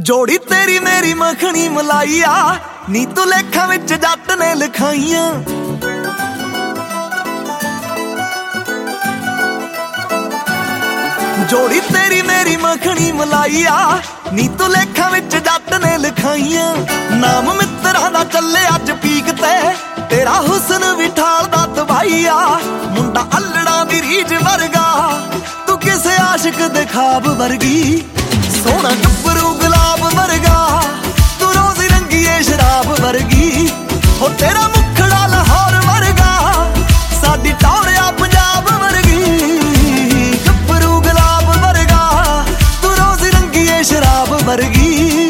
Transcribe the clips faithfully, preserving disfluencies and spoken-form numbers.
जोड़ी तेरी मेरी मखनी मलाइया नी तू लेखा विच जट ने लिखाइया। जोड़ी तेरी मेरी मखनी मलाइया नी तू लेखा विच जट ने लिखाइया। नाम मित्रा दा चले अज पीक ते तेरा हुस्न भी ठालदा तबाहिया। मुंडा अल्लड़ा दी रीझ वर्गा तू किसे आशिक दे ख्वाब वर्गी। सोना गब्बरू गुलाब वर्गा तू रोज़ी रंगीए शराब वर्गी। हो तेरा मुखड़ा लाहौर वर्गा साडी टौरिया पंजाब वर्गी। गब्बरू गुलाब वर्गा तू रोज़ी रंगीए शराब वर्गी।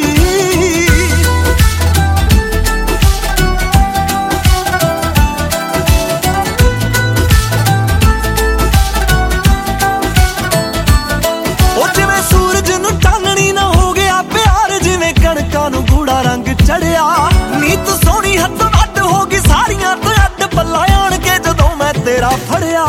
रंग चढ़िया नी तू सोनी हद वड होगी सारियां तो अड पल्ला आण के जदों मैं तेरा फड़िया।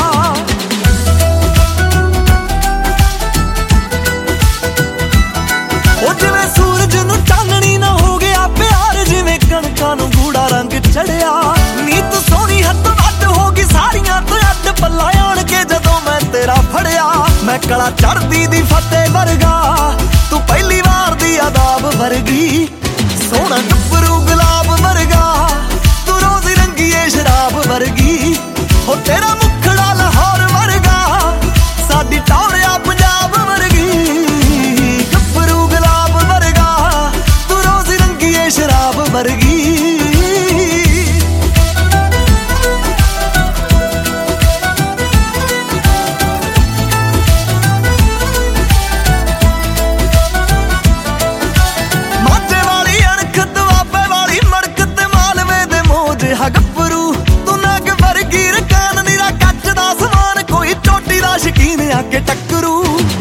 ओ जिवें सूरज नूं चाननी ना हो गया प्यार जिवें कणकां नूं गूड़ा रंग चढ़िया। नी तू सोनी हद वड होगी सारियां तो अड पल्ला आण के जदों मैं तेरा फड़िया। मैं कला चढ़दी दी फतेह वर्गा तू पहली वार दी आदाब वर्गी। सोना गब्बरू गुलाब वर्गा तू रोज़ी रंगीए शराब वर्गी। हो तेरा मुखड़ा लाहौर वर्गा साडी टौरिया पंजाब वर्गी। गब्बरू गुलाब वर्गा तू रोज़ी रंगीए शराब वर्गी। गब्बरू तू नग वर्गी रकान निरा कच दा समान कोई चोटी दा शकीन आके टक्करू।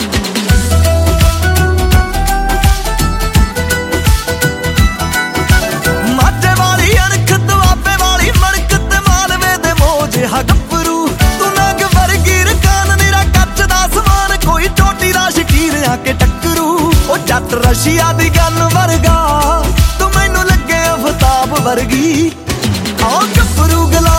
माझे वाली अणख दुआबे वाली मड़क ते मालवे दे मोज हा गब्बरू तू नग वर्गी रकान निरा कच दा समान कोई चोटी दा शकीन आके टक्करू। ओ जट रशिया दी गन वर्गा तू मैनू लगे अफताब वर्गी। आओ गब्बरू गला